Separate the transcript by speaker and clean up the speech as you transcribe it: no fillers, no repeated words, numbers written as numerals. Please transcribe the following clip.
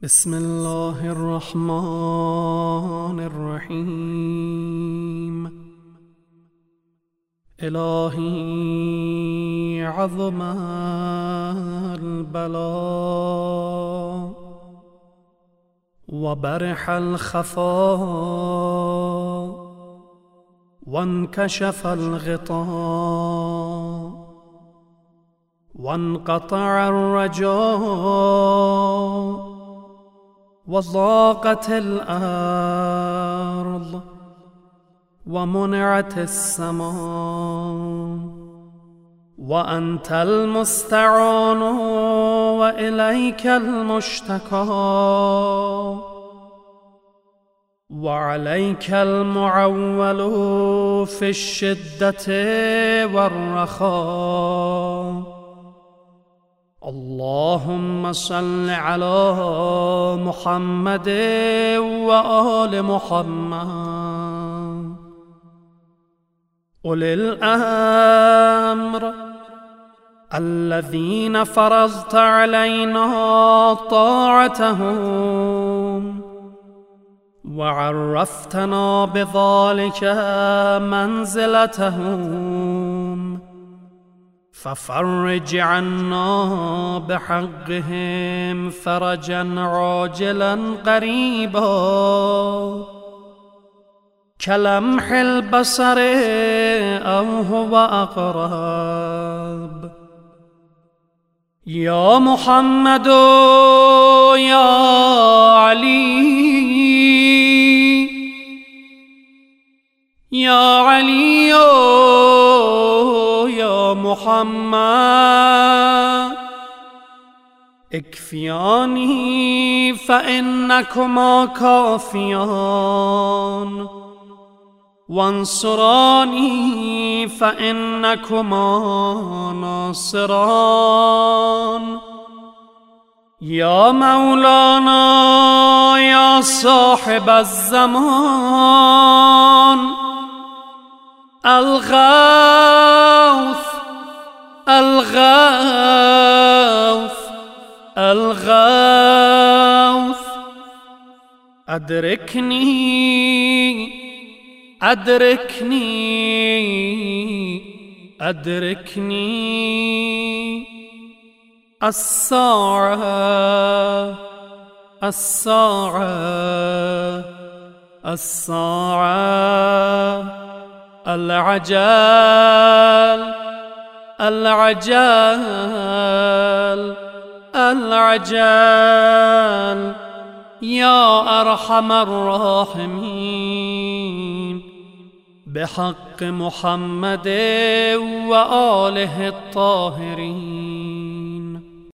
Speaker 1: بسم الله الرحمن الرحيم. إلهي عظم البلاء وبرح الخفاء وانكشف الغطاء وانقطع الرجاء وضاقت الأرض ومنعت السماء وأنت المستعان وإليك المشتكى وعليك المعول في الشدة والرخاء. اللهم صل على محمد وآل محمد أولي الأمر الذين فرضت علينا طاعتهم وعرفتنا بذلك منزلتهم، ففرج عنا بحقهم فرجا عاجلا قريبا كلمح البصر أو هو أقرب. يا محمد يا علي يا علي يا محمد اكفياني فإنكما كافيان وانصراني فإنكما ناصران. يا مولانا يا صاحب الزمان الغوث الغوث الغوث أدركني أدركني أدركني. الساعة الساعة الساعة العجل العجل العجل. يا أرحم الراحمين بحق محمد وآله الطاهرين.